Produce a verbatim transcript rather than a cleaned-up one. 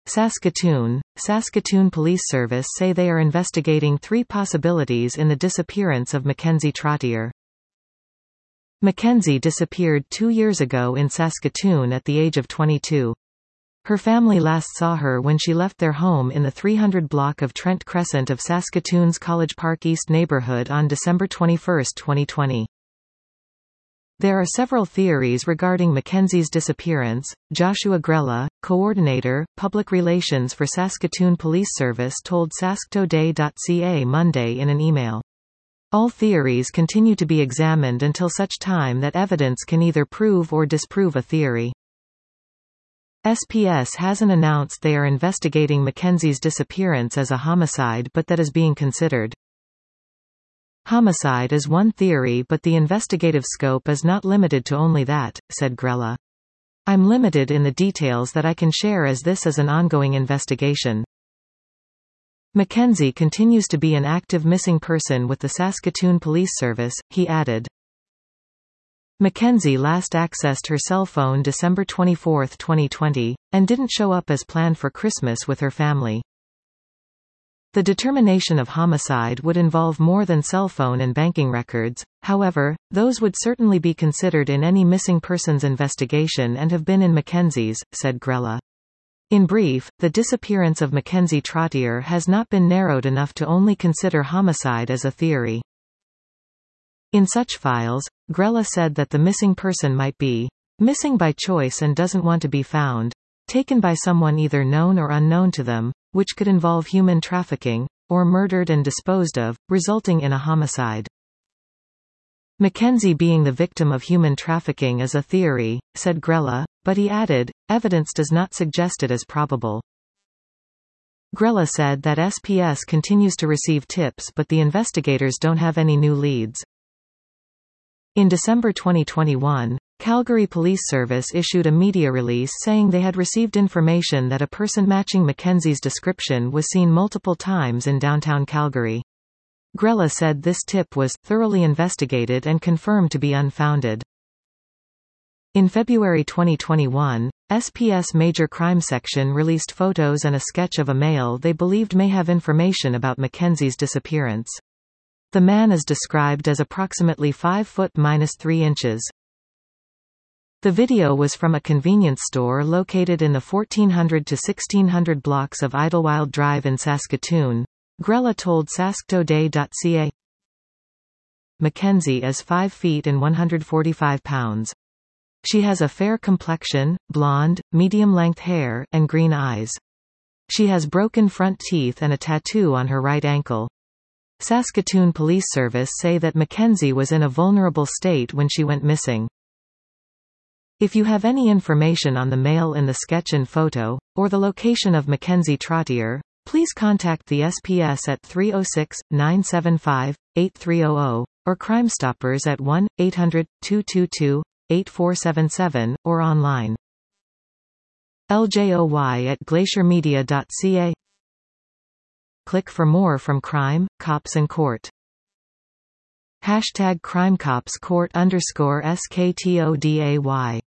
Saskatoon. Saskatoon Police Service say they are investigating three possibilities in the disappearance of Mackenzie Trottier. Mackenzie disappeared two years ago in Saskatoon at the age of twenty-two. Her family last saw her when she left their home in the three hundred block of Trent Crescent of Saskatoon's College Park East neighborhood on December twenty-first, twenty twenty. There are several theories regarding Mackenzie's disappearance. Joshua Grella, Coordinator, Public Relations for Saskatoon Police Service told sask today dot c a Monday in an email. All theories continue to be examined until such time that evidence can either prove or disprove a theory. S P S hasn't announced they are investigating Mackenzie's disappearance as a homicide, but that is being considered. Homicide is one theory, but the investigative scope is not limited to only that, said Grella. I'm limited in the details that I can share as this is an ongoing investigation. Mackenzie continues to be an active missing person with the Saskatoon Police Service, he added. Mackenzie last accessed her cell phone December twenty-fourth, twenty twenty, and didn't show up as planned for Christmas with her family. The determination of homicide would involve more than cell phone and banking records, however, those would certainly be considered in any missing persons investigation and have been in Mackenzie's, said Grella. In brief, the disappearance of Mackenzie Trottier has not been narrowed enough to only consider homicide as a theory. In such files, Grella said that the missing person might be missing by choice and doesn't want to be found, taken by someone either known or unknown to them, which could involve human trafficking, or murdered and disposed of, resulting in a homicide. Mackenzie being the victim of human trafficking is a theory, said Grella, but he added, evidence does not suggest it as probable. Grella said that S P S continues to receive tips, but the investigators don't have any new leads. In December twenty twenty-one, Calgary Police Service issued a media release saying they had received information that a person matching Mackenzie's description was seen multiple times in downtown Calgary. Grella said this tip was thoroughly investigated and confirmed to be unfounded. In February twenty twenty-one, S P S Major Crime Section released photos and a sketch of a male they believed may have information about Mackenzie's disappearance. The man is described as approximately five foot minus three inches. The video was from a convenience store located in the fourteen hundred to sixteen hundred blocks of Idlewild Drive in Saskatoon. Grella told sask today dot c a. Mackenzie is five feet and one hundred forty-five pounds. She has a fair complexion, blonde, medium-length hair, and green eyes. She has broken front teeth and a tattoo on her right ankle. Saskatoon Police Service say that Mackenzie was in a vulnerable state when she went missing. If you have any information on the male in the sketch and photo, or the location of Mackenzie Trottier, please contact the S P S at three oh six, nine seven five, eight three hundred, or Crime Stoppers at one eight hundred, two two two, eight four seven seven, or online. L J O Y at glacier media dot c a. Click for more from Crime, Cops and Court. Hashtag CrimeCopsCourt underscore S K T O D A Y